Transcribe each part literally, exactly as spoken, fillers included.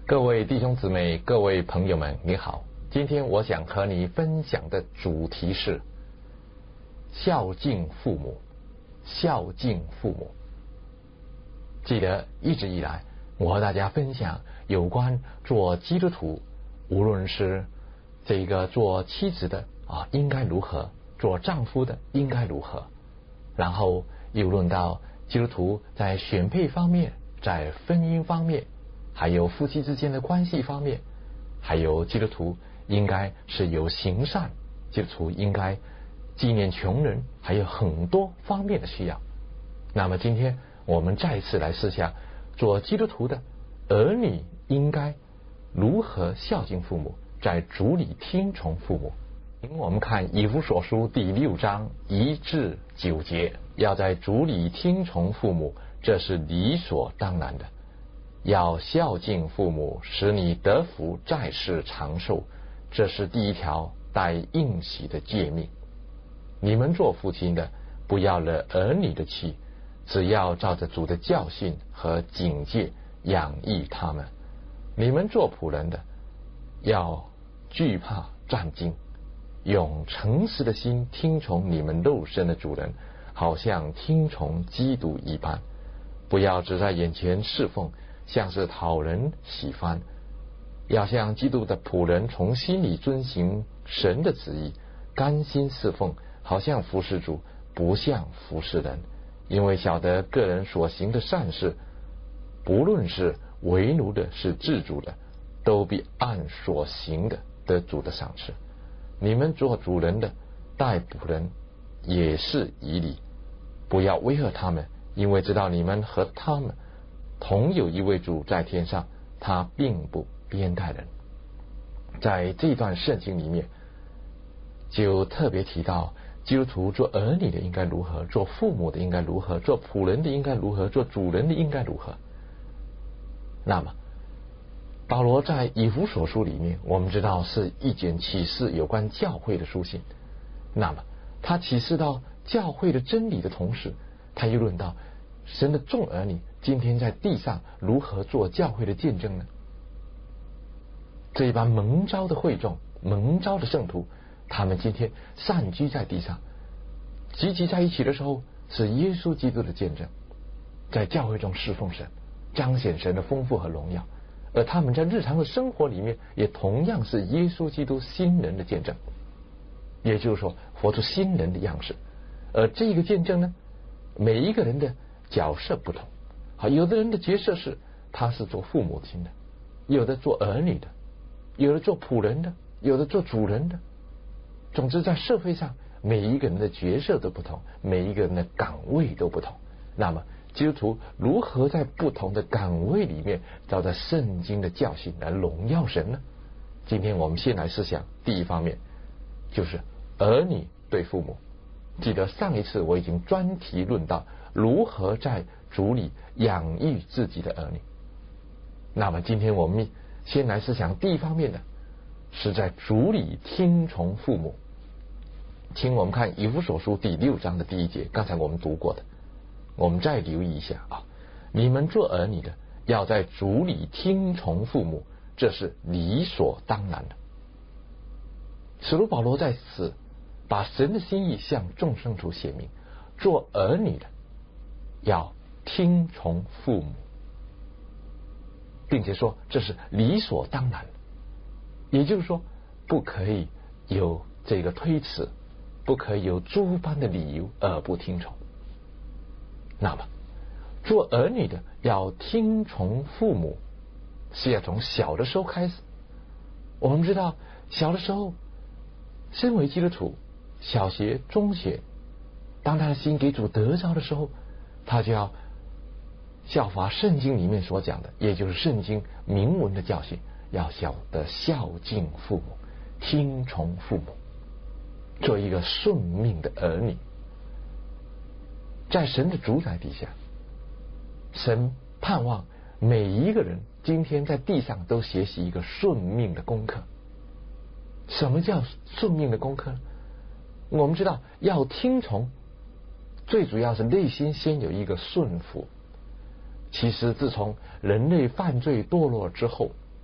各位弟兄姊妹，各位朋友们，你好。今天我想和你分享的主题是孝敬父母。孝敬父母。记得一直以来，我和大家分享有关做基督徒，无论是这个做妻子的啊，应该如何；做丈夫的应该如何。然后又论到基督徒在选配方面，在婚姻方面，还有夫妻之间的关系方面，还有基督徒应该是有行善，基督徒应该纪念穷人，还有很多方面的需要。那么今天我们再次来思想，做基督徒的儿女应该如何孝敬父母，在主里听从父母。我们看以弗所书第六章一至九节，要在主里听从父母，这是理所当然的。要孝敬父母，使你得福，在世长寿，这是第一条带应许的诫命。你们做父亲的，不要惹儿女的气，只要照着主的教训和警戒养育他们。你们做仆人的，要惧怕战兢，用诚实的心听从你们肉身的主人，好像听从基督一般。不要只在眼前侍奉，像是讨人喜欢，要像基督的仆人，从心里遵行神的旨意，甘心侍奉，好像服侍主，不像服侍人。因为晓得个人所行的善事，不论是为奴的，是自主的，都必按所行的得主的赏赐。你们做主人的，待仆人也是以理，不要威吓他们，因为知道你们和他们同有一位主在天上，他并不偏待人。在这段圣经里面，就特别提到基督徒做儿女的应该如何，做父母的应该如何，做仆人的应该如何，做主人的应该如何。那么保罗在以弗所书里面，我们知道是一卷启示有关教会的书信。那么他启示到教会的真理的同时，他又论到神的众儿女今天在地上如何做教会的见证呢？这一般蒙召的会众，蒙召的圣徒，他们今天散居在地上，集集在一起的时候，是耶稣基督的见证，在教会中侍奉神，彰显神的丰富和荣耀。而他们在日常的生活里面，也同样是耶稣基督新人的见证，也就是说活出新人的样式。而这个见证呢，每一个人的角色不同，好，有的人的角色是他是做父母亲的，有的做儿女的，有的做仆人的，有的做主人的。总之在社会上每一个人的角色都不同，每一个人的岗位都不同。那么基督徒如何在不同的岗位里面照着圣经的教训来荣耀神呢？今天我们先来思想第一方面，就是儿女对父母。记得上一次我已经专题论到如何在主里养育自己的儿女。那么今天我们先来思想第一方面的，是在主里听从父母。请我们看以弗所书第六章的第一节，刚才我们读过的，我们再留意一下啊。你们做儿女的，要在主里听从父母，这是理所当然的。使徒保罗在此把神的心意向众圣徒写明，做儿女的要听从父母，并且说这是理所当然的。也就是说，不可以有这个推辞，不可以有诸般的理由而不听从。那么做儿女的要听从父母，是要从小的时候开始。我们知道小的时候，身为基督徒，小学中学，当他的心给主得着的时候，他就要效法圣经里面所讲的，也就是圣经明文的教训，要晓得孝敬父母，听从父母，做一个顺命的儿女。在神的主宰底下，神盼望每一个人今天在地上都学习一个顺命的功课。什么叫顺命的功课呢？我们知道要听从，最主要是内心先有一个顺服。其实自从人类犯罪堕落之后，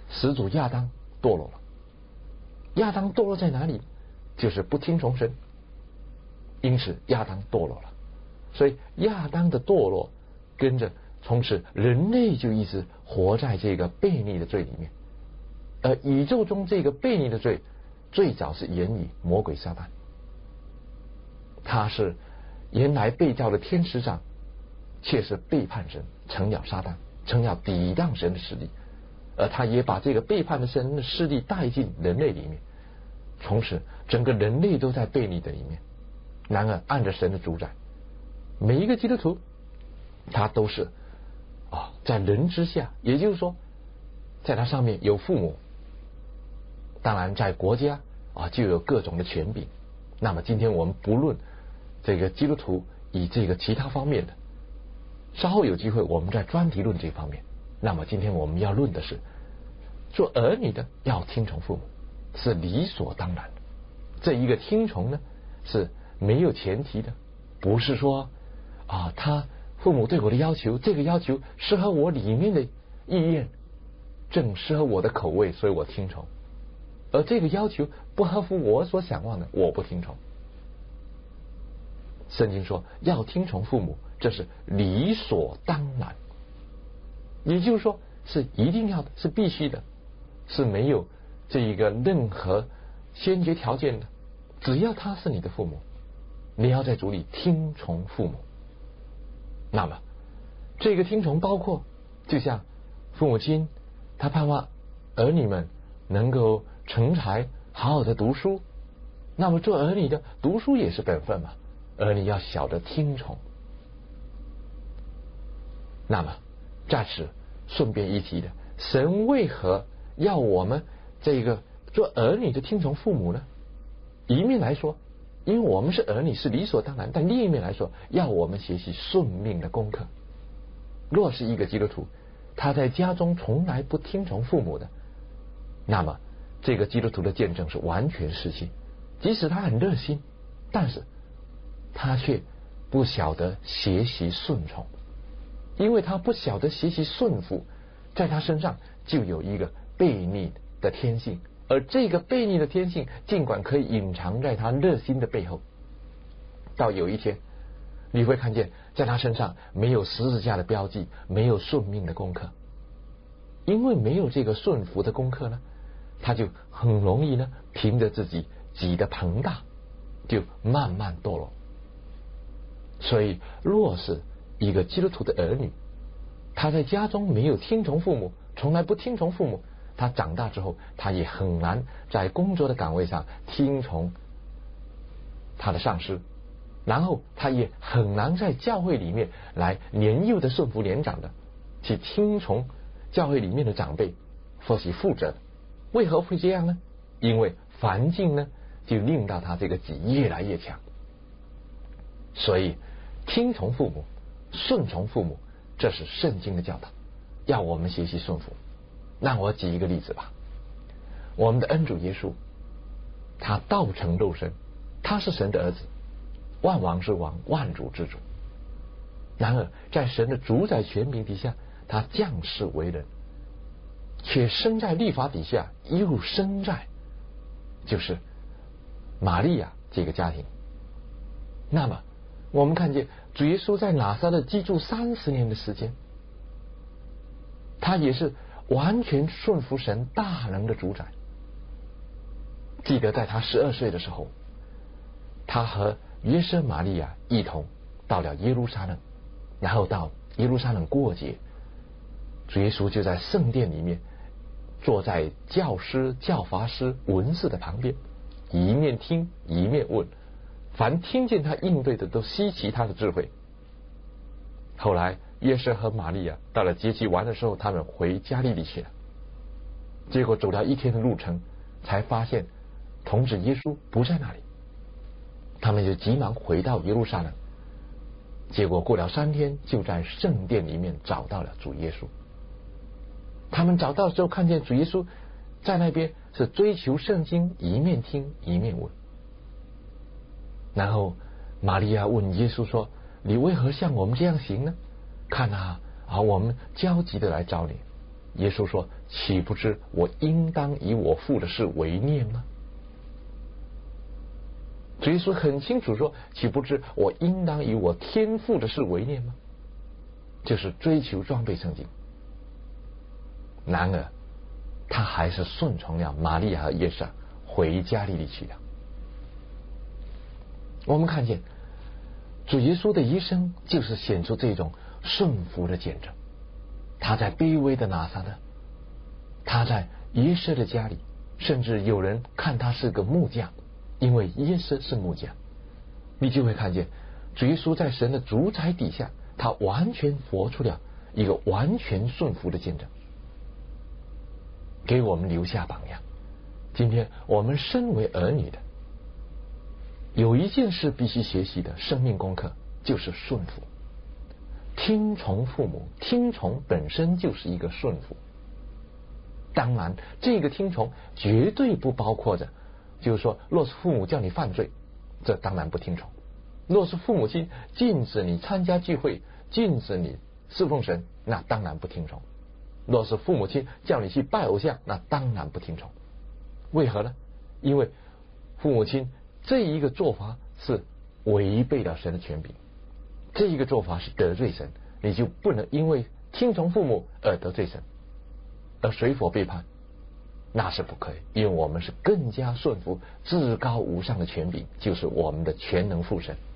始祖亚当堕落了。亚当堕落在哪里？就是不听从神，因此亚当堕落了。所以亚当的堕落跟着从此人类就一直活在这个悖逆的罪里面。而宇宙中这个悖逆的罪最早是源于魔鬼撒旦，他是原来被造的天使长，却是背叛神，成了撒旦，成了抵挡神的势力，而他也把这个背叛的神的势力带进人类里面，从此整个人类都在悖逆的里面。然而按着神的主宰，每一个基督徒他都是啊在人之下，也就是说在他上面有父母，当然在国家啊就有各种的权柄。那么今天我们不论这个基督徒以这个其他方面的，稍后有机会我们再专题论这方面。那么今天我们要论的是，做儿女的要听从父母是理所当然的。这一个听从呢是没有前提的，不是说啊他父母对我的要求，这个要求适合我里面的意愿，正适合我的口味，所以我听从，而这个要求不合乎我所想望的，我不听从。圣经说要听从父母，这是理所当然，也就是说是一定要的，是必须的，是没有这一个任何先决条件的。只要他是你的父母，你要在主里听从父母。那么这个听从包括，就像父母亲他盼望儿女们能够成才，好好的读书，那么做儿女的读书也是本分嘛，儿女要晓得听从。那么在此顺便一提的，神为何要我们这个做儿女的听从父母呢？一面来说，因为我们是儿女是理所当然，但另一面来说，要我们学习顺命的功课。若是一个基督徒他在家中从来不听从父母的，那么这个基督徒的见证是完全失信。即使他很热心，但是他却不晓得学习顺从，因为他不晓得学习顺服，在他身上就有一个悖逆的天性，而这个悖逆的天性尽管可以隐藏在他热心的背后，到有一天你会看见在他身上没有十字架的标记，没有顺命的功课。因为没有这个顺服的功课呢，他就很容易呢凭着自己己的庞大就慢慢堕落。所以若是一个基督徒的儿女，他在家中没有听从父母，从来不听从父母，他长大之后他也很难在工作的岗位上听从他的上司，然后他也很难在教会里面来年幼的顺服年长的，去听从教会里面的长辈或是负责。为何会这样呢？因为环境呢就令到他这个己越来越强。所以听从父母，顺从父母，这是圣经的教导，要我们学习顺服。让我举一个例子吧。我们的恩主耶稣，他道成肉身，他是神的儿子，万王之王，万主之主。然而在神的主宰权柄底下，他降世为人，却生在律法底下，又生在就是玛利亚这个家庭。那么我们看见主耶稣在拿撒勒居住三十年的时间，他也是完全顺服神大能的主宰。记得在他十二岁的时候，他和约瑟玛利亚一同到了耶路撒冷，然后到耶路撒冷过节。主耶稣就在圣殿里面坐在教师、教法师、文士的旁边，一面听一面问，凡听见他应对的都稀奇他的智慧。后来约瑟和玛利亚到了节期完的时候，他们回加利利去了。结果走了一天的路程，才发现童子耶稣不在那里。他们就急忙回到耶路撒冷，结果过了三天，就在圣殿里面找到了主耶稣。他们找到之后，看见主耶稣在那边是追求圣经，一面听一面问。然后玛利亚问耶稣说：“你为何像我们这样行呢？看啊啊，我们焦急的来找你。” 耶稣说：“岂不知我应当以我父的事为念吗？”主耶稣很清楚说：“岂不知我应当以我天父的事为念吗？”就是追求装备圣经。然而，他还是顺从了玛利亚和约瑟回加利利去了。我们看见主耶稣的一生就是显出这种顺服的见证。他在卑微的拿撒勒，他在约瑟的家里，甚至有人看他是个木匠，因为约瑟是木匠。你就会看见主耶稣在神的主宰底下，他完全活出了一个完全顺服的见证，给我们留下榜样。今天我们身为儿女的，有一件事必须学习的生命功课，就是顺服。听从父母，听从本身就是一个顺服。当然这个听从绝对不包括着就是说，若是父母叫你犯罪，这当然不听从；若是父母亲禁止你参加聚会，禁止你侍奉神，那当然不听从；若是父母亲叫你去拜偶像，那当然不听从。为何呢？因为父母亲这一个做法是违背了神的权柄，这一个做法是得罪神，你就不能因为听从父母而得罪神，而随佛背叛，那是不可以。因为我们是更加顺服至高无上的权柄，就是我们的全能父神。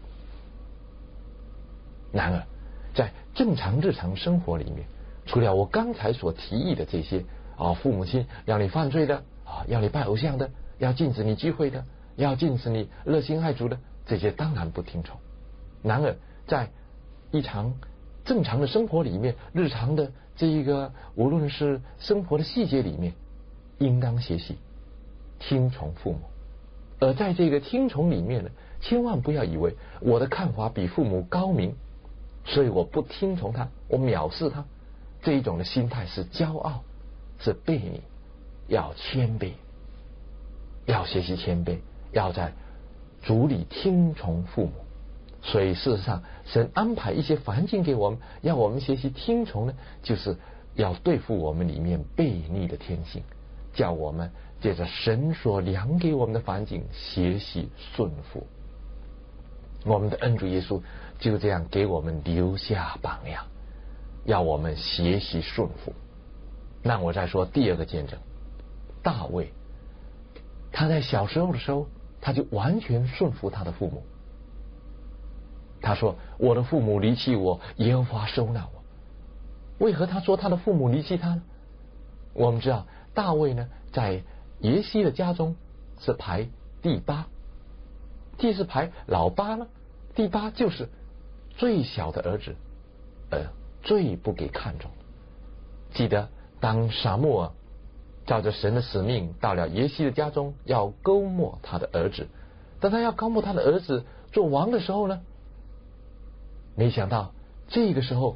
然而在正常日常生活里面，除了我刚才所提议的这些啊，父母亲要你犯罪的啊，要你拜偶像的，要禁止你聚会的，要禁止你热心爱主的，这些当然不听从。然而在一场正常的生活里面，日常的这一个无论是生活的细节里面，应当学习听从父母。而在这个听从里面呢，千万不要以为我的看法比父母高明，所以我不听从他，我藐视他，这一种的心态是骄傲，是悖逆。要谦卑，要学习谦卑，要在主里听从父母。所以事实上神安排一些环境给我们，要我们学习听从呢，就是要对付我们里面悖逆的天性，叫我们借着神所量给我们的环境学习顺服。我们的恩主耶稣就这样给我们留下榜样，要我们学习顺服。那我再说第二个见证，大卫他在小时候的时候，他就完全顺服他的父母。他说我的父母离弃我，耶和华收纳我。为何他说他的父母离弃他呢？我们知道大卫呢，在耶西的家中是排第八，既是排老八呢，第八就是最小的儿子，呃，最不给看重。记得当撒母耳照着神的使命到了耶西的家中，要勾没他的儿子，当他要勾没他的儿子做王的时候呢，没想到这个时候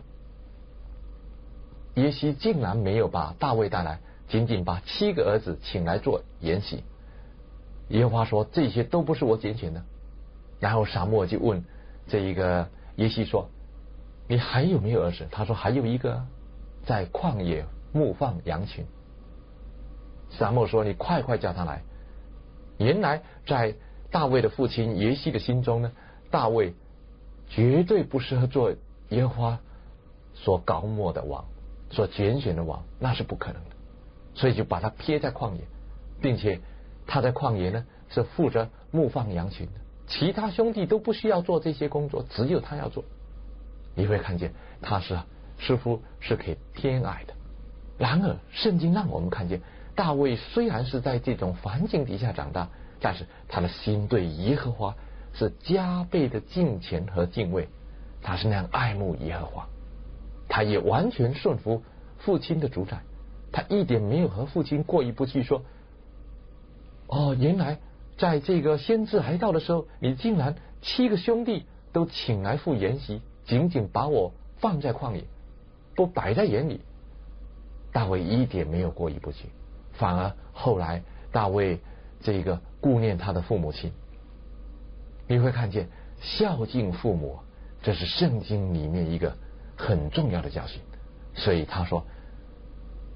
耶西竟然没有把大卫带来，仅仅把七个儿子请来做筵席。耶和华说这些都不是我拣选的。然后撒母耳就问这一个耶西说，你还有没有儿子？他说还有一个，在旷野牧放羊群。撒母耳说你快快叫他来。原来在大卫的父亲耶西的心中呢，大卫绝对不适合做耶和华所膏抹的王，所拣选的王，那是不可能的。所以就把他撇在旷野，并且他在旷野呢是负责牧放羊群的，其他兄弟都不需要做这些工作，只有他要做。你会看见他是似乎是可以偏爱的。然而圣经让我们看见，大卫虽然是在这种环境底下长大，但是他的心对耶和华是加倍的敬虔和敬畏，他是那样爱慕耶和华，他也完全顺服父亲的主宰，他一点没有和父亲过意不去，说哦，原来在这个先知还到的时候，你竟然七个兄弟都请来赴筵席，仅仅把我放在旷野，不摆在眼里。大卫一点没有过意不去，反而后来大卫这个顾念他的父母亲。你会看见孝敬父母，这是圣经里面一个很重要的教训。所以他说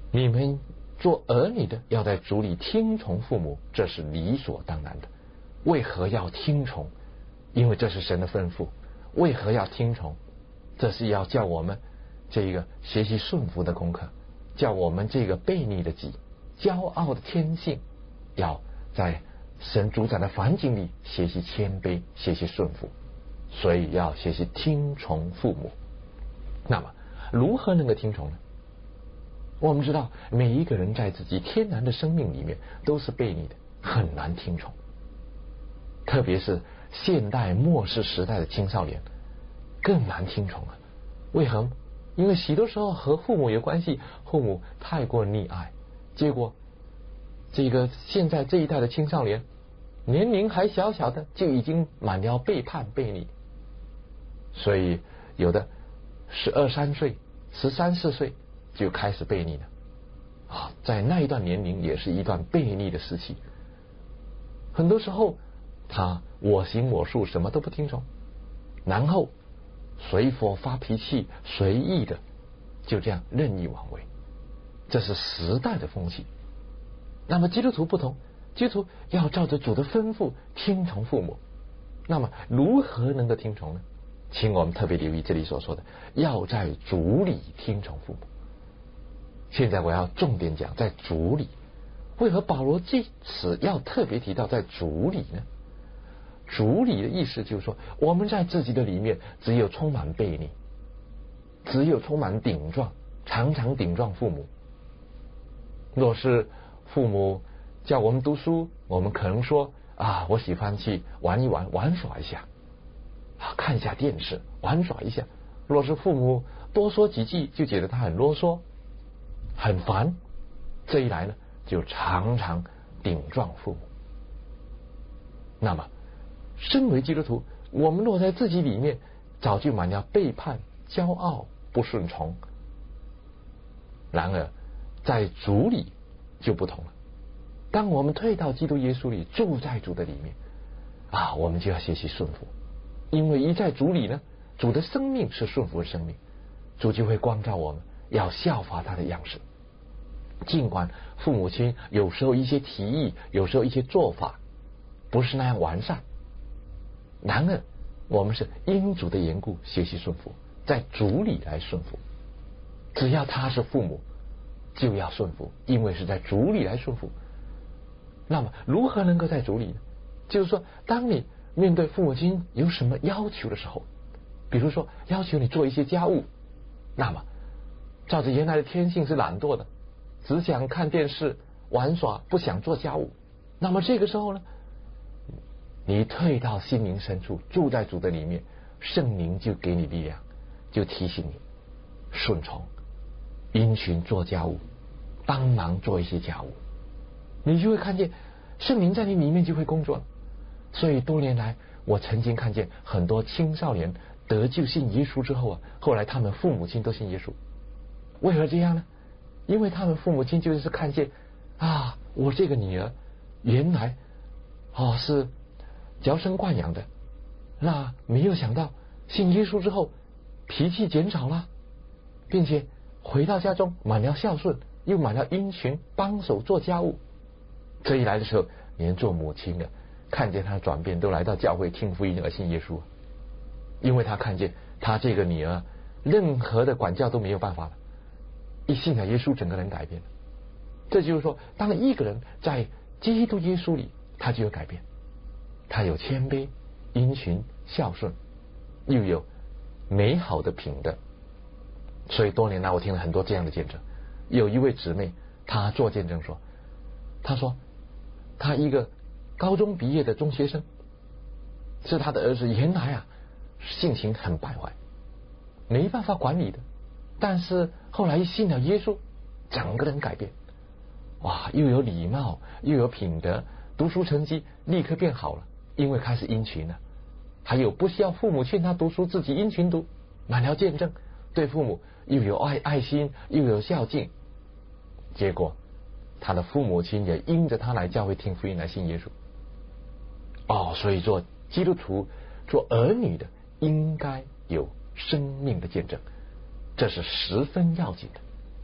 你们做儿女的要在主里听从父母，这是理所当然的。为何要听从？因为这是神的吩咐。为何要听从？这是要叫我们这个学习顺服的功课，叫我们这个悖逆的己、骄傲的天性，要在神主宰的环境里学习谦卑，学习顺服。所以要学习听从父母。那么如何能够听从呢？我们知道每一个人在自己天然的生命里面都是悖逆的，很难听从。特别是现代末世时代的青少年更难听从了。为何？因为许多时候和父母有关系，父母太过溺爱，结果这个现在这一代的青少年年龄还小小的就已经满了背叛悖逆。所以有的十二三岁、十三四岁就开始悖逆了啊，在那一段年龄也是一段悖逆的时期。很多时候他我行我素，什么都不听从，然后随佛发脾气，随意的就这样任意妄为，这是时代的风气。那么基督徒不同，基督徒要照着主的吩咐听从父母。那么如何能够听从呢？请我们特别留意这里所说的，要在主里听从父母。现在我要重点讲在主里。为何保罗即此要特别提到在主里呢？主里的意思就是说，我们在自己的里面只有充满悖逆，只有充满顶撞，常常顶撞父母。若是父母叫我们读书，我们可能说啊，我喜欢去玩一玩，玩耍一下，看一下电视，玩耍一下。若是父母多说几句，就觉得他很啰嗦，很烦，这一来呢，就常常顶撞父母。那么身为基督徒，我们落在自己里面早就满了背叛、骄傲、不顺从。然而在主里就不同了。当我们退到基督耶稣里，住在主的里面啊，我们就要学习顺服。因为一在主里呢，主的生命是顺服的生命，主就会光照我们要效法他的样式。尽管父母亲有时候一些提议，有时候一些做法不是那样完善，然而我们是因主的缘故学习顺服，在主里来顺服。只要他是父母就要顺服，因为是在主里来顺服。那么如何能够在主里呢？就是说，当你面对父母亲有什么要求的时候，比如说要求你做一些家务，那么照着原来的天性是懒惰的，只想看电视玩耍，不想做家务。那么这个时候呢，你退到心灵深处，住在主的里面，圣灵就给你力量，就提醒你顺从，殷勤做家务，帮忙做一些家务，你就会看见圣灵在你里面就会工作。所以多年来我曾经看见很多青少年得救信耶稣之后啊，后来他们父母亲都信耶稣。为何这样呢？因为他们父母亲就是看见啊，我这个女儿原来哦是娇生惯养的，那没有想到信耶稣之后脾气减少了，并且回到家中满了孝顺，又满了殷勤帮手做家务。这一来的时候，连做母亲的看见他的转变，都来到教会听福音而信耶稣。因为他看见他这个女儿任何的管教都没有办法了，一信了耶稣，整个人改变了。这就是说，当一个人在基督耶稣里，他就有改变，他有谦卑、殷勤、孝顺，又有美好的品德。所以多年来我听了很多这样的见证。有一位姊妹她做见证说，她说她一个高中毕业的中学生，是她的儿子原来啊性情很败坏，没办法管理的，但是后来一信了耶稣，整个人改变，哇，又有礼貌，又有品德，读书成绩立刻变好了，因为开始殷勤了。还有不需要父母劝他读书，自己殷勤读，满了见证，对父母又有爱爱心，又有孝敬。结果他的父母亲也因着他来教会听福音来信耶稣。哦，所以做基督徒做儿女的应该有生命的见证，这是十分要紧的。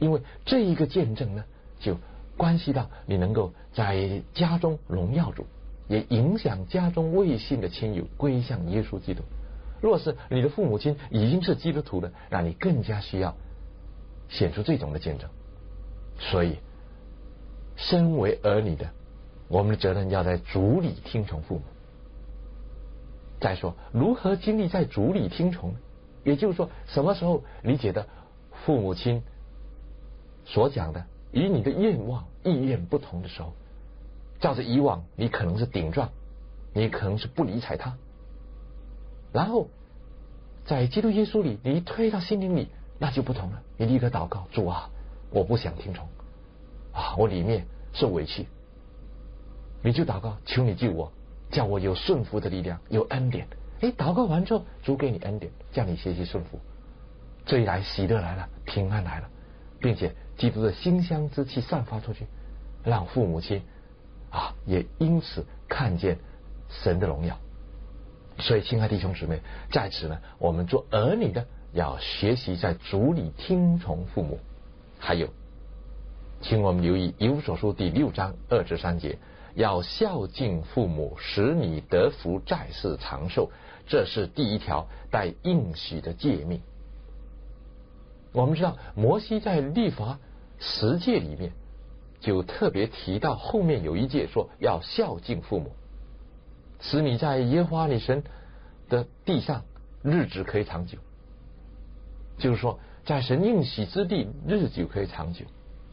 因为这一个见证呢，就关系到你能够在家中荣耀主，也影响家中未信的亲友归向耶稣基督。若是你的父母亲已经是基督徒了，那你更加需要显出这种的见证。所以身为儿女的，我们的责任要在主里听从父母。再说如何经历在主里听从呢？也就是说，什么时候你觉得父母亲所讲的与你的愿望意愿不同的时候，照着以往你可能是顶撞，你可能是不理睬他，然后在基督耶稣里你一推到心灵里，那就不同了。你立刻祷告，主啊，我不想听从啊，我里面受委屈，你就祷告，求你救我，叫我有顺服的力量，有恩典。哎，祷告完之后，主给你恩典，叫你学习顺服。这一来，喜乐来了，平安来了，并且基督的馨香之气散发出去，让父母亲啊也因此看见神的荣耀。所以，亲爱的弟兄姊妹，在此呢，我们做儿女的要学习在主里听从父母。还有，请我们留意以弗所书第六章二至三节，要孝敬父母，使你得福，在世长寿，这是第一条带应许的诫命。我们知道摩西在律法十诫里面就特别提到后面有一诫说要孝敬父母，使你在耶和华你神的地上日子可以长久，就是说在神应许之地日久可以长久。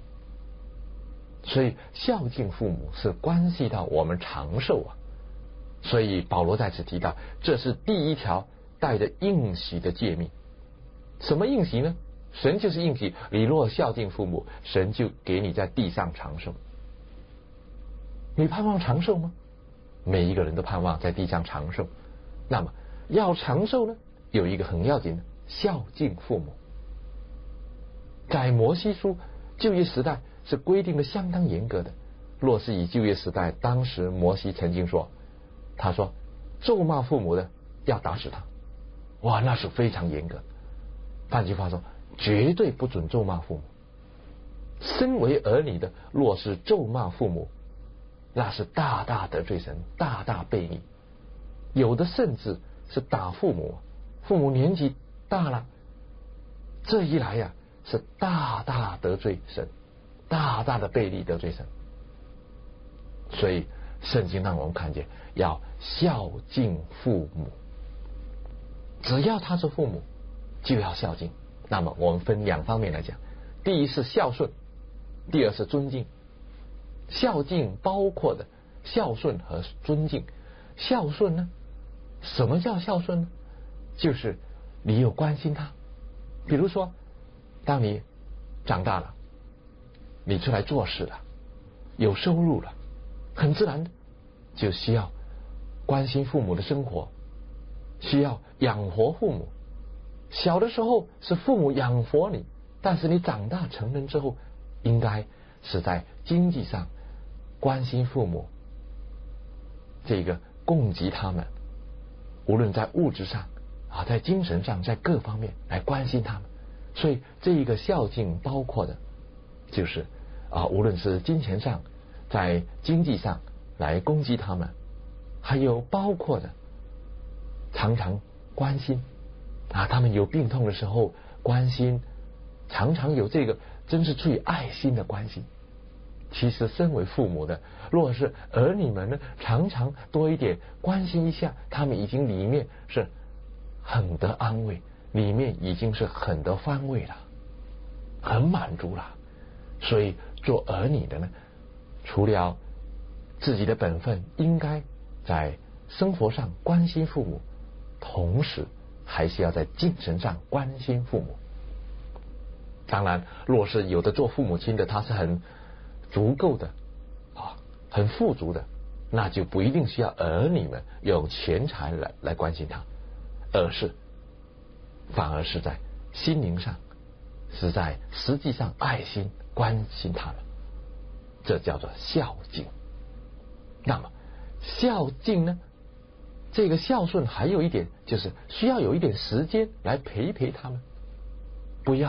所以孝敬父母是关系到我们长寿啊。所以保罗在此提到，这是第一条带着应许的诫命。什么应许呢？神就是应许，你若孝敬父母，神就给你在地上长寿。你盼望长寿吗？每一个人都盼望在地上长寿。那么要长寿呢，有一个很要紧的，孝敬父母。在摩西书旧约时代是规定的相当严格的。若是以旧约时代，当时摩西曾经说，他说咒骂父母的要打死他。哇，那是非常严格。换句话说，绝对不准咒骂父母。身为儿女的，若是咒骂父母，那是大大得罪神，大大悖逆。有的甚至是打父母，父母年纪大了，这一来呀、啊，是大大得罪神，大大的悖逆得罪神。所以圣经让我们看见要孝敬父母，只要他是父母就要孝敬。那么我们分两方面来讲，第一是孝顺，第二是尊敬。孝敬包括的孝顺和尊敬。孝顺呢，什么叫孝顺呢？就是你有关心他。比如说当你长大了，你出来做事了，有收入了，很自然的就需要关心父母的生活，需要养活父母。小的时候是父母养活你，但是你长大成人之后，应该是在经济上关心父母，这个供给他们，无论在物质上啊，在精神上，在各方面来关心他们。所以这一个孝敬包括的就是啊，无论是金钱上，在经济上来供给他们，还有包括的常常关心啊，他们有病痛的时候关心，常常有这个真是出于爱心的关心。其实身为父母的，若是儿女们呢，常常多一点关心一下，他们已经里面是很得安慰，里面已经是很得欢慰了，很满足了。所以做儿女的呢，除了自己的本分应该在生活上关心父母，同时还是要在精神上关心父母。当然若是有的做父母亲的他是很足够的啊，很富足的，那就不一定需要儿女们用钱财来来关心他，而是反而是在心灵上，是在实际上爱心关心他们，这叫做孝敬。那么孝敬呢，这个孝顺还有一点就是需要有一点时间来陪陪他们，不要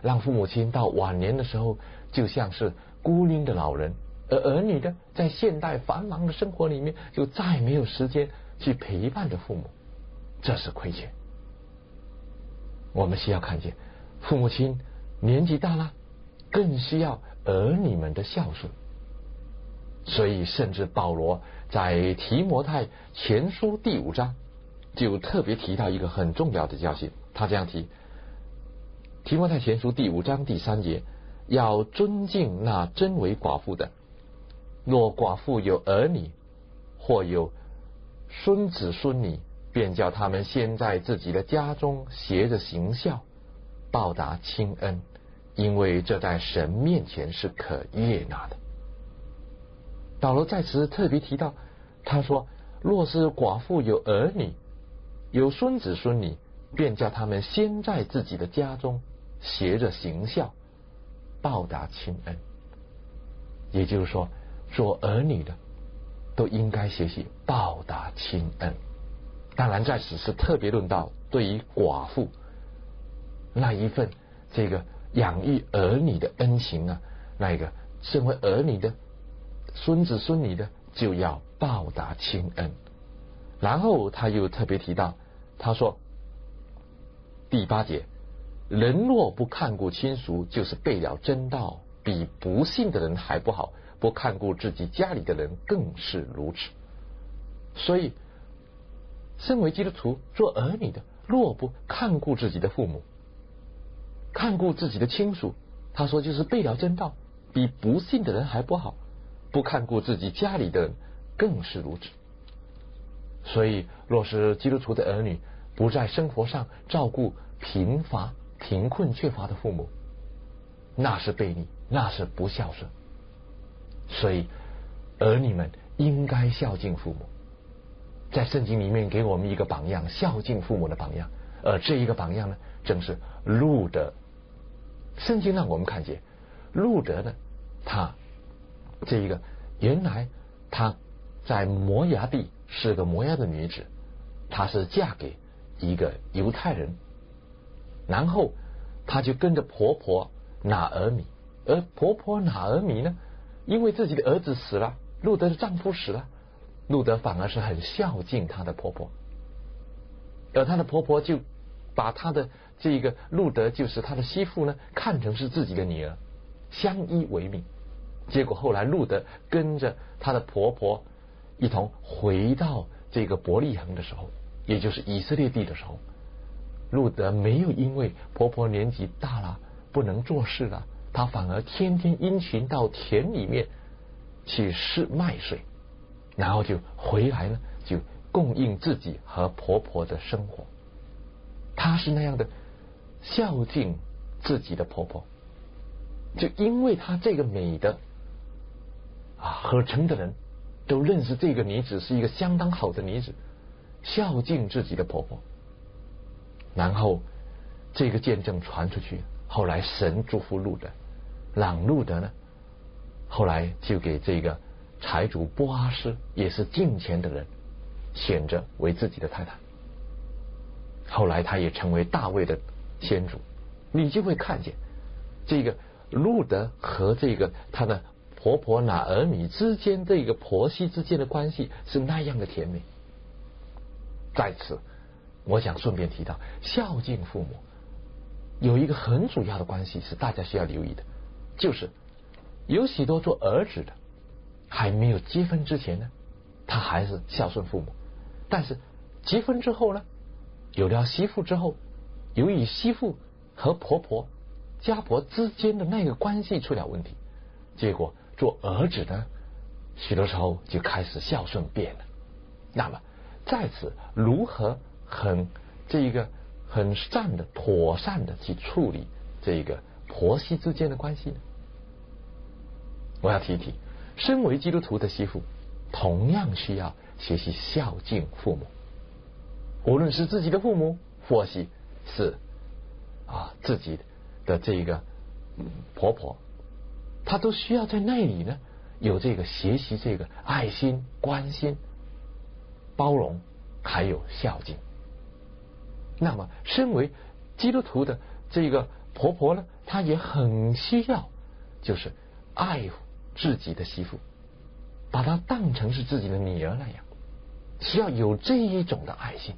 让父母亲到晚年的时候就像是孤零的老人，而儿女呢，在现代繁忙的生活里面，就再没有时间去陪伴着父母，这是亏欠。我们需要看见，父母亲年纪大了，更需要儿女们的孝顺。所以，甚至保罗在提摩太前书第五章就特别提到一个很重要的教训。他这样提：提摩太前书第五章第三节，要尊敬那真为寡妇的，若寡妇有儿女或有孙子孙女，便叫他们先在自己的家中携着行孝，报答亲恩，因为这在神面前是可悦纳的。保罗在此特别提到，他说，若是寡妇有儿女有孙子孙女，便叫他们先在自己的家中携着行孝，报答亲恩。也就是说，做儿女的都应该学习报答亲恩。当然在此是特别论到对于寡妇那一份这个养育儿女的恩情啊，那一个身为儿女的孙子孙女的就要报答亲恩。然后他又特别提到，他说第八节，人若不看顾亲属，就是背了真道，比不信的人还不好，不看顾自己家里的人更是如此。所以身为基督徒做儿女的，若不看顾自己的父母，看顾自己的亲属，他说就是背了真道，比不信的人还不好，不看顾自己家里的人更是如此。所以若是基督徒的儿女不在生活上照顾贫乏贫困缺乏的父母，那是悖逆，那是不孝顺。所以儿女们应该孝敬父母。在圣经里面给我们一个榜样，孝敬父母的榜样，而这一个榜样呢，正是路德。圣经让我们看见路德呢，他这一个原来他在摩押地是个摩押的女子，她是嫁给一个犹太人，然后她就跟着婆婆拿俄米，而婆婆拿俄米呢，因为自己的儿子死了，路德的丈夫死了，路德反而是很孝敬她的婆婆，而她的婆婆就把她的这个路德就是她的媳妇呢看成是自己的女儿，相依为命。结果后来路德跟着她的婆婆一同回到这个伯利恒的时候，也就是以色列地的时候，路德没有因为婆婆年纪大了不能做事了，她反而天天殷勤到田里面去施麦穗，然后就回来呢，就供应自己和婆婆的生活。她是那样的孝敬自己的婆婆，就因为她这个美的啊，合城的人都认识这个女子是一个相当好的女子，孝敬自己的婆婆。然后这个见证传出去，后来神祝福路德，让路德呢后来就给这个财主波阿斯，也是敬虔的人，选择为自己的太太。后来他也成为大卫的先祖。你就会看见这个路德和这个他的婆婆拿俄米之间，这个婆媳之间的关系是那样的甜美。在此我想顺便提到，孝敬父母有一个很主要的关系是大家需要留意的，就是有许多做儿子的还没有结婚之前呢，他还是孝顺父母，但是结婚之后呢，有了媳妇之后，由于媳妇和婆婆家婆之间的那个关系出了问题，结果做儿子的许多时候就开始孝顺变了。那么在此如何很这一个很善的妥善的去处理这个婆媳之间的关系呢？我要提一提，身为基督徒的媳妇同样需要学习孝敬父母，无论是自己的父母，或许是啊自己的这个婆婆，她都需要在那里呢有这个学习这个爱心、关心、包容，还有孝敬。那么身为基督徒的这个婆婆呢， 他也很需要，就是爱自己的媳妇，把她当成是自己的女儿那样，需要有这一种的爱心。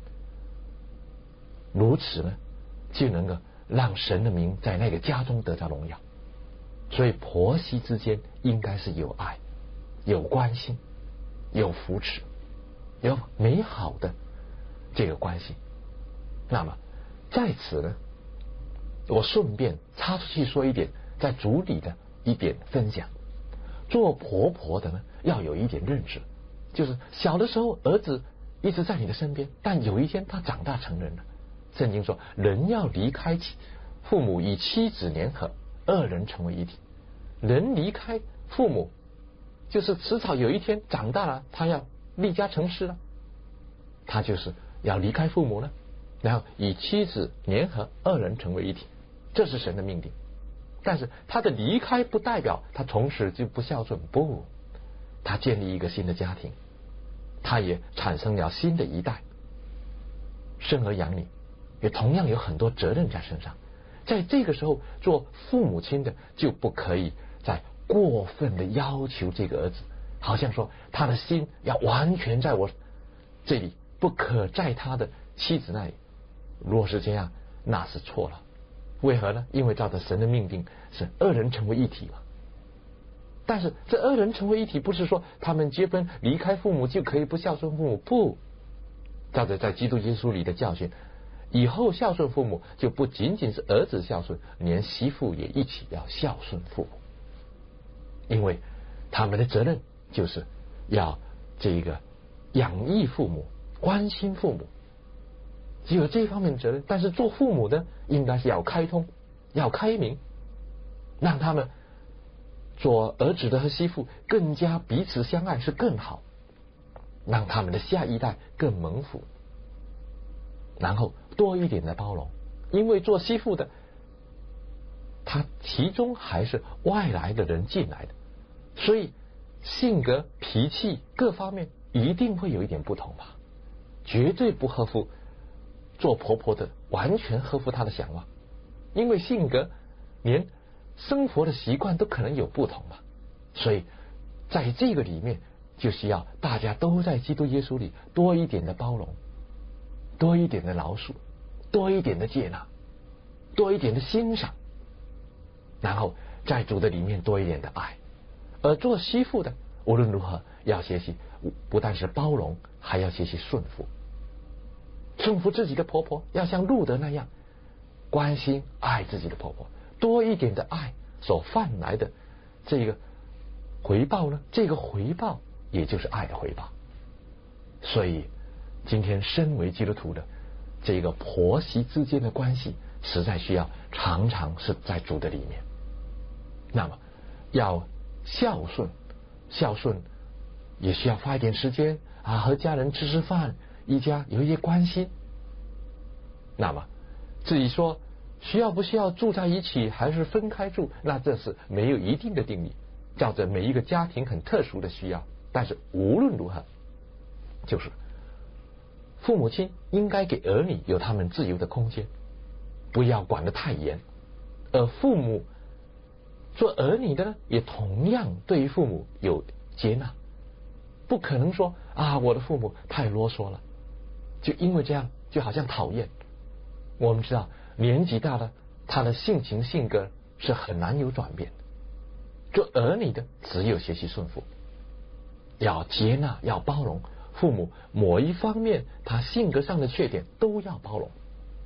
如此呢，就能够让神的名在那个家中得到荣耀。所以婆媳之间应该是有爱、有关心、有扶持、有美好的这个关系。那么在此呢，我顺便插出去说一点在主里的一点分享。做婆婆的呢，要有一点认识，就是小的时候儿子一直在你的身边，但有一天他长大成人了。圣经说，人要离开父母，与妻子联合，二人成为一体。人离开父母，就是迟早有一天长大了，他要立家成事了，他就是要离开父母了，然后与妻子联合，二人成为一体，这是神的命定。但是他的离开不代表他从此就不孝顺，不，他建立一个新的家庭，他也产生了新的一代，生儿养女也同样有很多责任在身上。在这个时候，做父母亲的就不可以再过分的要求这个儿子，好像说他的心要完全在我这里，不可在他的妻子那里。若是这样，那是错了。为何呢？因为照着神的命定是二人成为一体嘛。但是这二人成为一体，不是说他们结婚离开父母就可以不孝顺父母，不，照着在基督耶稣里的教训，以后孝顺父母就不仅仅是儿子孝顺，连媳妇也一起要孝顺父母，因为他们的责任就是要这个养育父母、关心父母，只有这方面的责任。但是做父母的应该是要开通、要开明，让他们做儿子的和媳妇更加彼此相爱是更好，让他们的下一代更蒙福，然后多一点的包容。因为做媳妇的他其中还是外来的人进来的，所以性格、脾气各方面一定会有一点不同吧，绝对不合乎做婆婆的完全合乎她的想法，因为性格连生活的习惯都可能有不同嘛。所以在这个里面就是要大家都在基督耶稣里多一点的包容，多一点的饶恕，多一点的接纳，多一点的欣赏，然后在主的里面多一点的爱。而做媳妇的无论如何要学习不但是包容，还要学习顺服，顺服自己的婆婆，要像路德那样关心爱自己的婆婆，多一点的爱所换来的这个回报呢，这个回报也就是爱的回报。所以今天身为基督徒的这个婆媳之间的关系，实在需要常常是在主的里面。那么要孝顺，孝顺也需要花一点时间啊，和家人吃吃饭，一家有一些关系。那么至于说需要不需要住在一起还是分开住，那这是没有一定的定义，照着每一个家庭很特殊的需要。但是无论如何，就是父母亲应该给儿女有他们自由的空间，不要管得太严。而父母做儿女的呢，也同样对于父母有接纳，不可能说啊我的父母太啰嗦了，就因为这样就好像讨厌。我们知道年纪大了，他的性情性格是很难有转变的。做儿女的只有学习顺服，要接纳，要包容父母某一方面他性格上的缺点都要包容。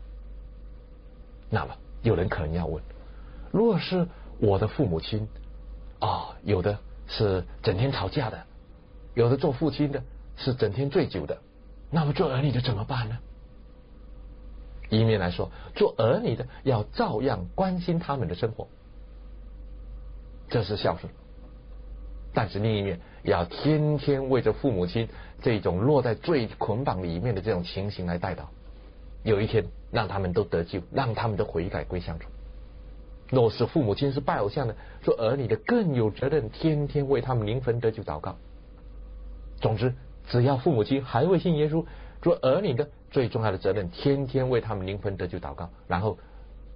那么有人可能要问，若是我的父母亲啊、哦，有的是整天吵架的，有的做父亲的是整天醉酒的，那么做儿女的怎么办呢？一面来说，做儿女的要照样关心他们的生活，这是孝顺。但是另一面要天天为着父母亲这种落在罪捆绑里面的这种情形来代祷，有一天让他们都得救，让他们都悔改归向主。若是父母亲是拜偶像的，做儿女的更有责任天天为他们灵魂得救祷告。总之只要父母亲还未信耶稣，做儿女的最重要的责任天天为他们灵魂得救祷告，然后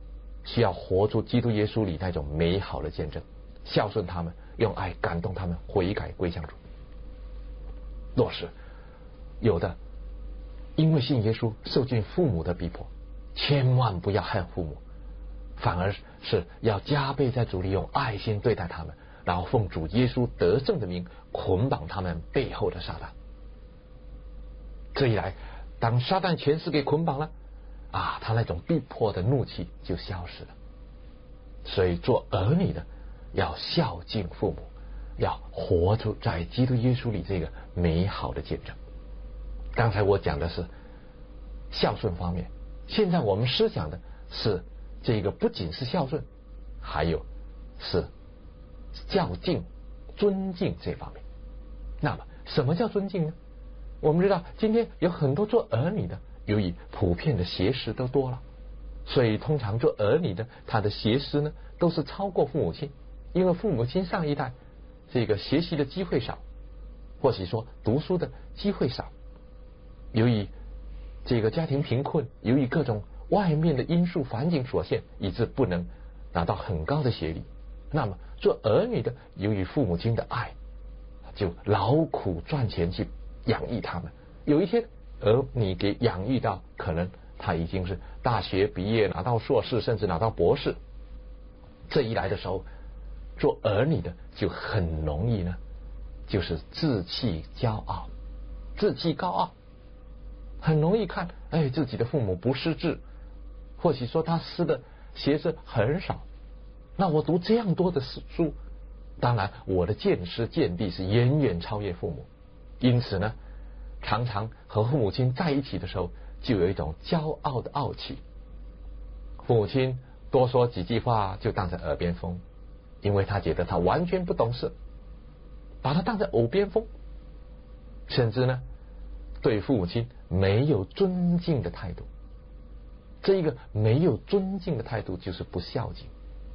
需要活出基督耶稣里那种美好的见证，孝顺他们，用爱感动他们悔改归向主。若是有的因为信耶稣受尽父母的逼迫，千万不要恨父母，反而是要加倍在主里用爱心对待他们，然后奉主耶稣得胜的名捆绑他们背后的撒旦。这一来，当撒旦权势给捆绑了啊，他那种逼迫的怒气就消失了。所以做儿女的要孝敬父母，要活出在基督耶稣里这个美好的见证。刚才我讲的是孝顺方面，现在我们思想的是这个不仅是孝顺，还有是孝敬尊敬这方面。那么什么叫尊敬呢？我们知道今天有很多做儿女的，由于普遍的学识都多了，所以通常做儿女的他的学识呢都是超过父母亲，因为父母亲上一代这个学习的机会少，或许说读书的机会少，由于这个家庭贫困，由于各种外面的因素环境所限，以致不能拿到很高的学历。那么做儿女的，由于父母亲的爱，就劳苦赚钱去养育他们。有一天儿女给养育到可能他已经是大学毕业，拿到硕士，甚至拿到博士，这一来的时候，做儿女的就很容易呢，就是志气骄傲，志气高傲，很容易看哎自己的父母不识字，或许说他识的学识很少，那我读这样多的书，当然我的见识见地是远远超越父母，因此呢，常常和父母亲在一起的时候，就有一种骄傲的傲气。父母亲多说几句话就当成耳边风，因为他觉得他完全不懂事，把他当成耳边风，甚至呢对父母亲没有尊敬的态度。这一个没有尊敬的态度就是不孝敬。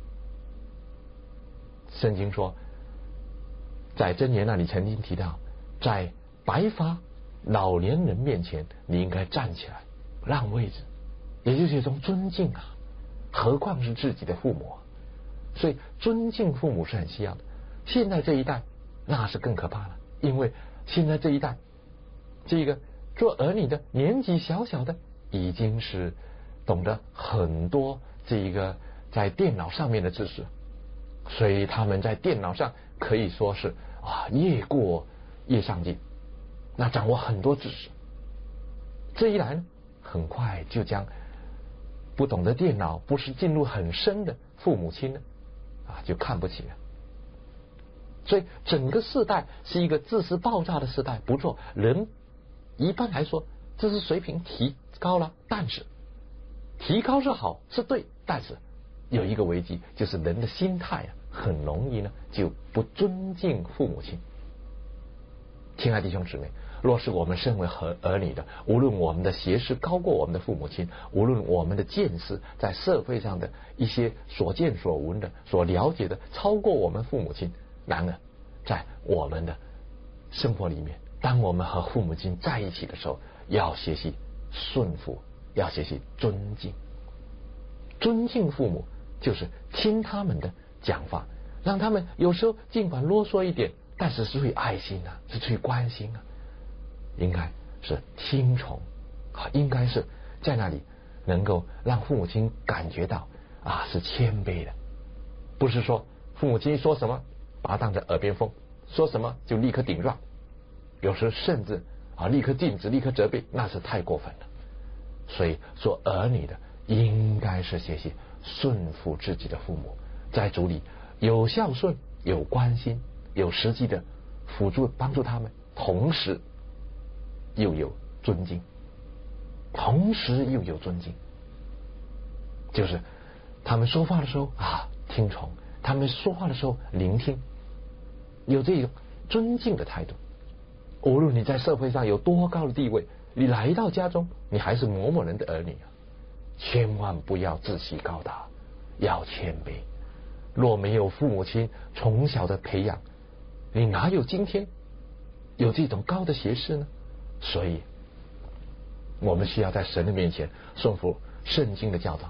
圣经说，在箴言那里曾经提到，在白发老年人面前你应该站起来让位置，也就是一种尊敬啊，何况是自己的父母啊。所以尊敬父母是很需要的。现在这一代那是更可怕了，因为现在这一代这个做儿女的年纪小小的已经是懂得很多这一个在电脑上面的知识，所以他们在电脑上可以说是啊越过越上进，那掌握很多知识。这一来呢，很快就将不懂得电脑，不是进入很深的父母亲呢啊就看不起了。所以整个世代是一个知识爆炸的时代。不错，人一般来说知识水平提高了，但是提高是好是对，但是有一个危机，就是人的心态啊，很容易呢就不尊敬父母亲。亲爱的弟兄姊妹，若是我们身为儿女的，无论我们的学识高过我们的父母亲，无论我们的见识在社会上的一些所见所闻的所了解的超过我们父母亲，然而在我们的生活里面，当我们和父母亲在一起的时候，要学习顺服，要学习尊敬。尊敬父母就是听他们的讲法，让他们有时候尽管啰嗦一点，但是是出于爱心啊，是出于关心啊，应该是听从啊，应该是在那里能够让父母亲感觉到啊是谦卑的，不是说父母亲说什么把他当成耳边风，说什么就立刻顶撞，有时甚至啊立刻禁止，立刻责备，那是太过分了。所以做儿女的应该是学习顺服自己的父母，在主里有孝顺，有关心，有实际的辅助帮助他们，同时又有尊敬，同时又有尊敬，就是他们说话的时候啊听从，他们说话的时候聆听，有这种尊敬的态度。无论你在社会上有多高的地位，你来到家中，你还是某某人的儿女啊，千万不要自视高大，要谦卑。若没有父母亲从小的培养，你哪有今天有这种高的学识呢？所以我们需要在神的面前顺服圣经的教导，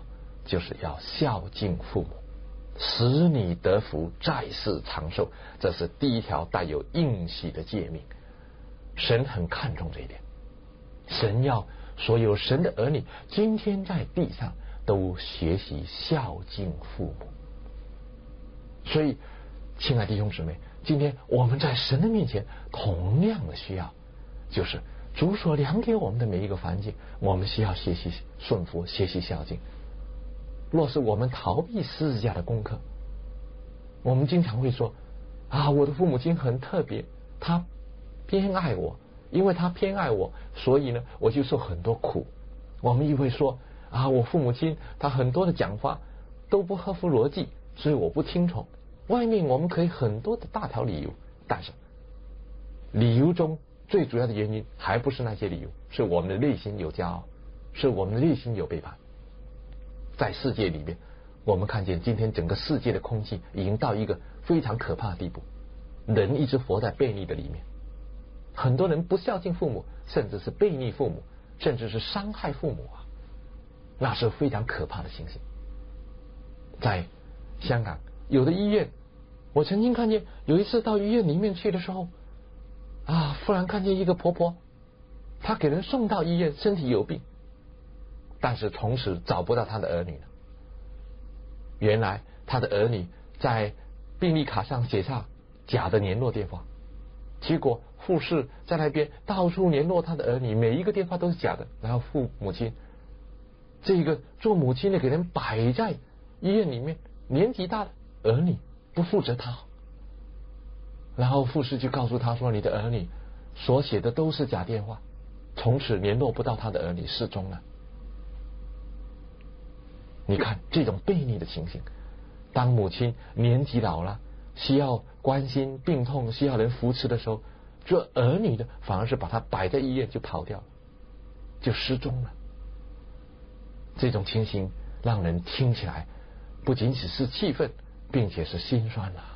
就是要孝敬父母，使你得福，在世长寿。这是第一条带有应许的诫命。神很看重这一点，神要所有神的儿女今天在地上都学习孝敬父母。所以亲爱的弟兄姊妹，今天我们在神的面前同样的需要，就是主所量给我们的每一个环境，我们需要学习顺服，学习孝敬。若是我们逃避十字架的功课，我们经常会说啊，我的父母亲很特别，他偏爱我，因为他偏爱我，所以呢我就受很多苦。我们也会说啊，我父母亲他很多的讲话都不合乎逻辑，所以我不听从。外面我们可以很多的大条理由，但是理由中最主要的原因还不是那些理由，是我们的内心有骄傲，是我们的内心有背叛。在世界里面，我们看见今天整个世界的空气已经到一个非常可怕的地步，人一直活在悖逆的里面，很多人不孝敬父母，甚至是悖逆父母，甚至是伤害父母啊，那是非常可怕的情形。在香港有的医院，我曾经看见有一次到医院里面去的时候啊，忽然看见一个婆婆，她给人送到医院，身体有病，但是从此找不到她的儿女了。原来她的儿女在病历卡上写下假的联络电话，结果护士在那边到处联络她的儿女，每一个电话都是假的，然后父母亲这个做母亲的给人摆在医院里面，年纪大的儿女不负责他，然后护士就告诉他说，你的儿女所写的都是假电话，从此联络不到他的儿女，失踪了。你看这种悖逆的情形，当母亲年纪老了，需要关心病痛，需要人扶持的时候，做儿女的反而是把他摆在医院就跑掉，就失踪了。这种情形让人听起来不仅仅是气愤，并且是心酸啊。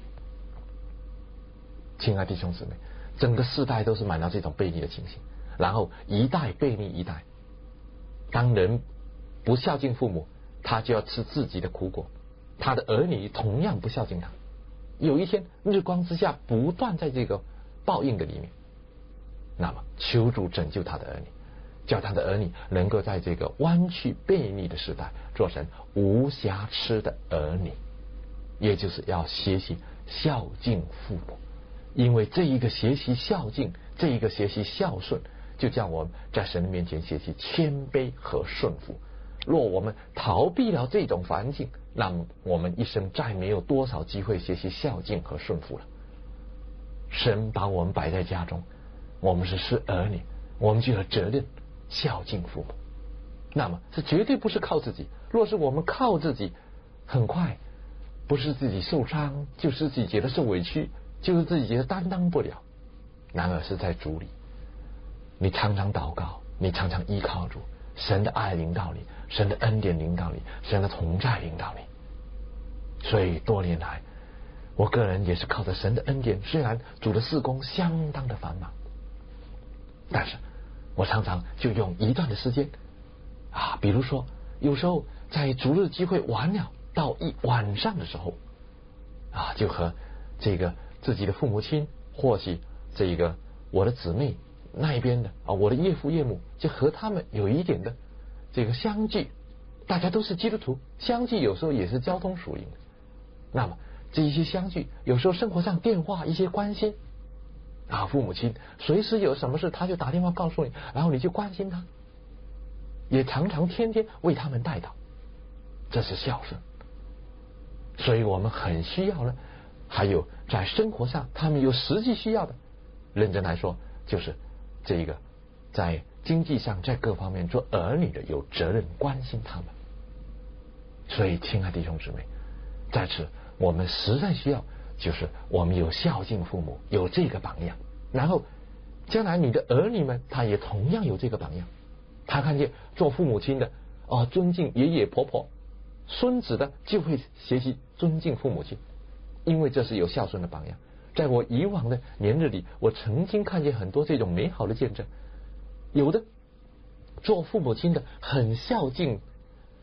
亲爱的弟兄姊妹，整个世代都是满到这种悖逆的情形，然后一代悖逆一代。当人不孝敬父母，他就要吃自己的苦果，他的儿女同样不孝敬他，有一天日光之下不断在这个报应的里面。那么求主拯救他的儿女，叫他的儿女能够在这个弯曲悖逆的时代做成无瑕疵的儿女，也就是要学习孝敬父母。因为这一个学习孝敬，这一个学习孝顺，就叫我们在神的面前学习谦卑和顺服。若我们逃避了这种环境，那么我们一生再没有多少机会学习孝敬和顺服了。神把我们摆在家中，我们是是儿女，我们就有责任孝敬父母。那么这绝对不是靠自己，若是我们靠自己，很快不是自己受伤，就是自己觉得受委屈，就是自己觉得担当不了。然而是在主里，你常常祷告，你常常依靠主，神的爱领导你，神的恩典领导你，神的同在领导你。所以多年来，我个人也是靠着神的恩典，虽然主的事工相当的繁忙，但是我常常就用一段的时间啊，比如说有时候在主日机会完了到一晚上的时候啊，就和这个自己的父母亲，或许这个我的姊妹那一边的啊，我的岳父岳母，就和他们有一点的这个相聚。大家都是基督徒，相聚有时候也是交通属灵的。那么这一些相聚，有时候生活上电话一些关心啊，父母亲随时有什么事他就打电话告诉你，然后你就关心他，也常常天天为他们代祷，这是孝顺。所以我们很需要呢，还有在生活上他们有实际需要的，认真来说就是这个在经济上在各方面做儿女的有责任关心他们。所以亲爱的弟兄姊妹，在此我们实在需要就是我们有孝敬父母，有这个榜样，然后将来你的儿女们他也同样有这个榜样，他看见做父母亲的哦，尊敬爷爷婆婆，孙子的就会学习尊敬父母亲，因为这是有孝顺的榜样。在我以往的年日里，我曾经看见很多这种美好的见证，有的做父母亲的很孝敬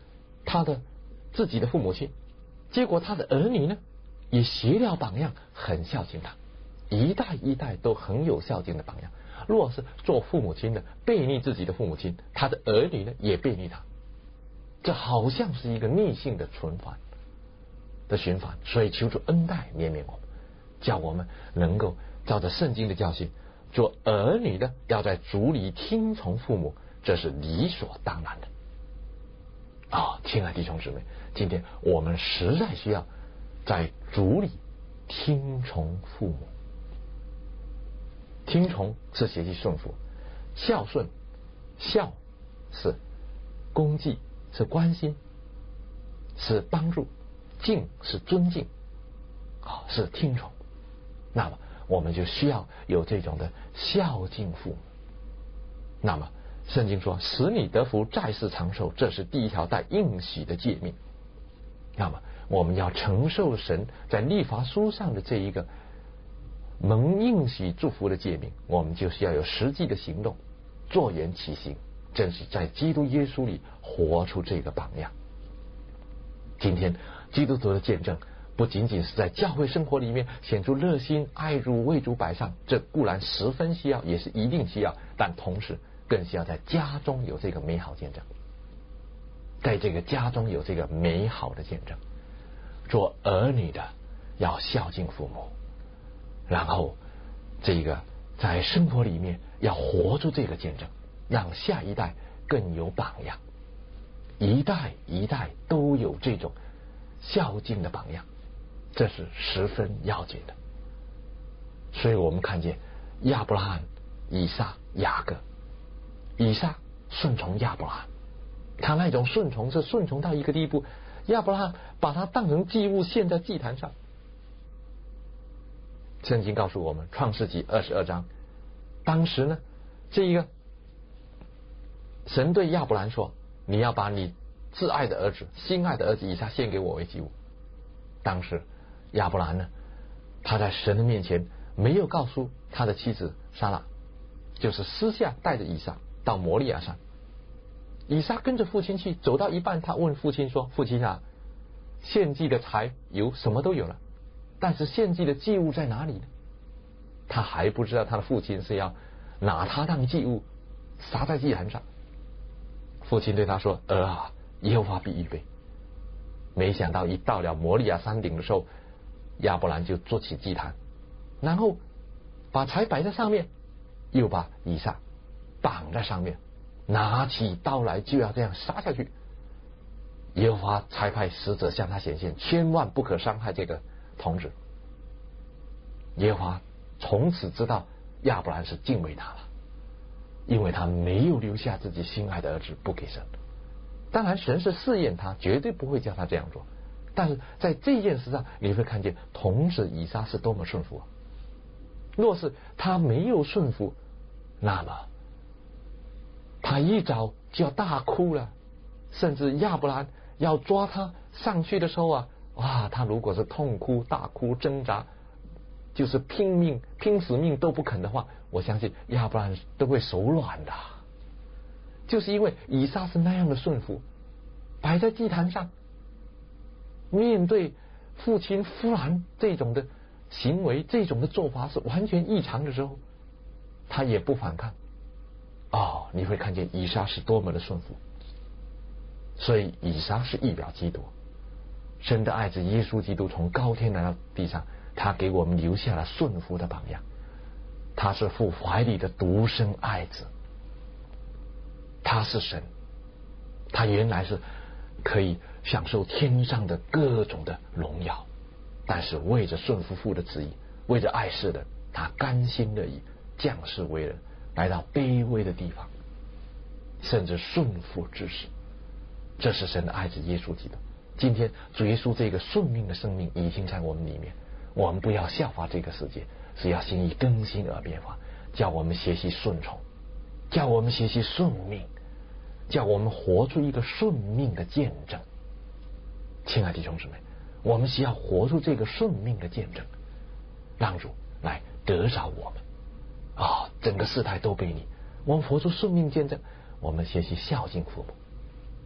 他的自己的父母亲，结果他的儿女呢也学了榜样，很孝敬他，一代一代都很有孝敬的榜样。若是做父母亲的背逆自己的父母亲，他的儿女呢也背逆他，这好像是一个逆性的循环的循环。所以求主恩待怜悯我们，叫我们能够照着圣经的教训，做儿女的要在主里听从父母，这是理所当然的。啊、哦，亲爱的弟兄姊妹，今天我们实在需要在主里听从父母。听从是学习顺服，孝顺，孝是恭敬，是关心，是帮助，敬是尊敬，啊，是听从。那么我们就需要有这种的孝敬父母。那么圣经说，使你得福，在世长寿，这是第一条带应许的诫命。那么我们要承受神在律法书上的这一个蒙应许祝福的诫命，我们就是要有实际的行动，坐言起行，正是在基督耶稣里活出这个榜样。今天基督徒的见证不仅仅是在教会生活里面显出热心爱主为主摆上，这固然十分需要，也是一定需要，但同时更需要在家中有这个美好见证，在这个家中有这个美好的见证。做儿女的要孝敬父母，然后这个在生活里面要活出这个见证，让下一代更有榜样，一代一代都有这种孝敬的榜样，这是十分要紧的。所以我们看见亚伯拉罕、以撒、雅各。以撒顺从亚伯拉罕，他那种顺从是顺从到一个地步，亚伯拉罕把他当成祭物献在祭坛上。圣经告诉我们，创世纪二十二章，当时呢，这一个神对亚伯兰说，你要把你挚爱的儿子、心爱的儿子以撒献给我为祭物。当时亚伯兰呢，他在神的面前没有告诉他的妻子撒拉，就是私下带着以撒到摩利亚山。以撒跟着父亲去，走到一半，他问父亲说，父亲啊，献祭的柴油什么都有了，但是献祭的祭物在哪里呢？他还不知道他的父亲是要拿他当祭物撒在祭坛上。父亲对他说，儿啊，耶和华必预备。没想到一到了摩利亚山顶的时候，亚伯兰就做起祭坛，然后把柴摆在上面，又把以撒绑在上面，拿起刀来就要这样杀下去。耶和华差派使者向他显现，千万不可伤害这个童子。耶和华从此知道亚伯兰是敬畏他了，因为他没有留下自己心爱的儿子不给神。当然神是试验他，绝对不会叫他这样做，但是在这件事上你会看见童子以撒是多么顺服啊。若是他没有顺服，那么他一早就要大哭了，甚至亚伯兰要抓他上去的时候啊，哇，他如果是痛哭大哭挣扎，就是拼命拼死命都不肯的话，我相信亚伯兰都会手软的。就是因为以撒是那样的顺服，摆在祭坛上，面对父亲忽然这种的行为，这种的做法是完全异常的时候，他也不反抗。哦，你会看见以撒是多么的顺服。所以以撒是预表基督，神的爱子耶稣基督从高天来到地上，他给我们留下了顺服的榜样。他是父怀里的独生爱子，他是神，他原来是可以享受天上的各种的荣耀，但是为着顺服父的旨意，为着爱世人，他甘心乐意降世为人，来到卑微的地方，甚至顺服至死。这是神的爱子耶稣基督。今天主耶稣这个顺命的生命已经在我们里面，我们不要效法这个世界，是要心意更新而变化，叫我们学习顺从，叫我们学习顺命，叫我们活出一个顺命的见证。亲爱的弟兄姊妹，我们需要活出这个顺命的见证，让主来得着我们啊、哦！整个世态都被你，我们活出顺命见证，我们学习孝敬父母。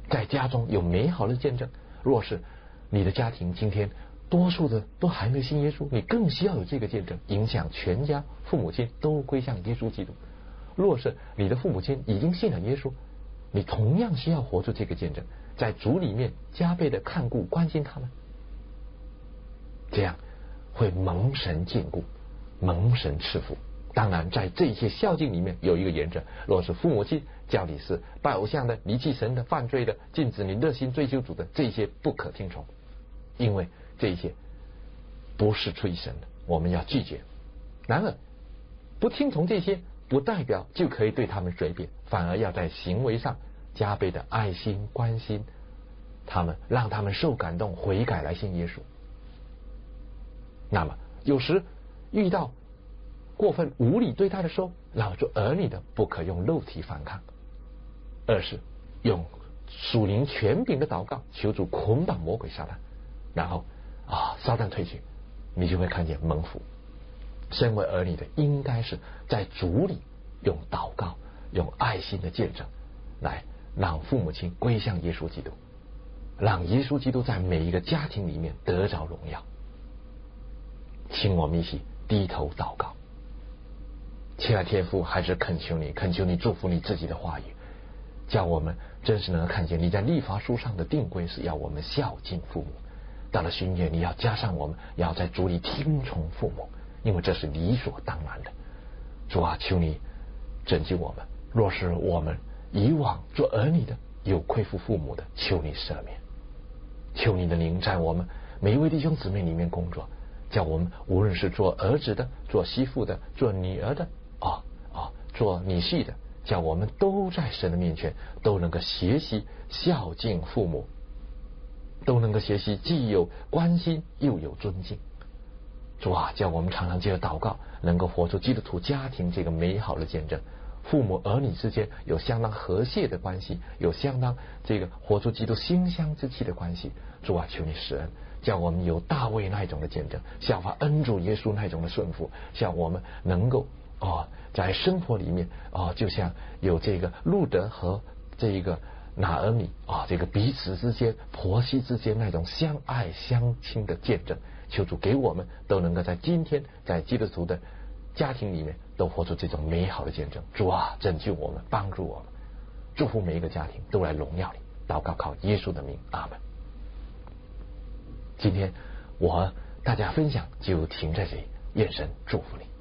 在家中有美好的见证。若是你的家庭今天多数的都还没信耶稣，你更需要有这个见证，影响全家父母亲都归向耶稣基督。若是你的父母亲已经信了耶稣，你同样需要活出这个见证，在主里面加倍的看顾关心他们，这样会蒙神眷顾，蒙神赐福。当然在这些孝敬里面有一个原则，若是父母亲叫你是拜偶像的、离弃神的、犯罪的、禁止你热心追求主的，这些不可听从，因为这些不是出于神的，我们要拒绝。然而不听从这些不代表就可以对他们随便，反而要在行为上加倍的爱心关心他们，让他们受感动悔改来信耶稣。那么有时遇到过分无理对待的时候，老做儿女的不可用肉体反抗，而是用属灵权柄的祷告求主捆绑魔鬼撒旦，然后啊撒旦退去，你就会看见蒙福。身为儿女的应该是在主里用祷告用爱心的见证来让父母亲归向耶稣基督，让耶稣基督在每一个家庭里面得着荣耀。请我们一起低头祷告。亲爱的天父，还是恳求你恳求你祝福你自己的话语，叫我们真是能够看见你在律法书上的定规是要我们孝敬父母。到了旬月，你要加上我们要在主里听从父母，因为这是理所当然的。主啊，求你拯救我们。若是我们以往做儿女的有亏负父母的，求你赦免。求你的灵在我们每一位弟兄姊妹里面工作，叫我们无论是做儿子的、做媳妇的、做女儿的啊啊，做女婿的，叫我们都在神的面前都能够学习孝敬父母，都能够学习既有关心又有尊敬。主啊，叫我们常常借着祷告能够活出基督徒家庭这个美好的见证，父母儿女之间有相当和谐的关系，有相当这个活出基督馨香之气的关系。主啊，求你施恩，叫我们有大卫那种的见证，效法恩主耶稣那种的顺服，像我们能够哦，在生活里面哦，就像有这个路德和这一个拿俄米啊，这个彼此之间、婆媳之间那种相爱相亲的见证。求主给我们都能够在今天在基督徒的家庭里面都活出这种美好的见证。主啊，拯救我们，帮助我们，祝福每一个家庭都来荣耀你。祷告靠耶稣的名，阿们。今天我和大家分享就停在这里，愿神祝福你。